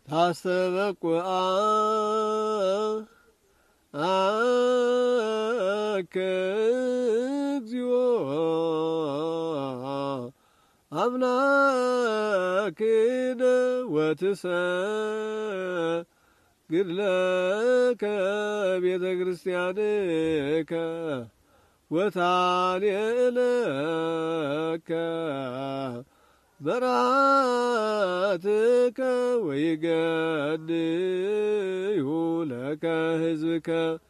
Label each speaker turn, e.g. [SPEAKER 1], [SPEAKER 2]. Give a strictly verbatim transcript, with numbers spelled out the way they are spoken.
[SPEAKER 1] ታስተበቁአ አከግዚኦ አምላክነ ወትሰግድ ለከ ቤተ ክርስቲያንከ ወታልየለከ በራትከ ወይገድዩ ለከ ሕዝብከ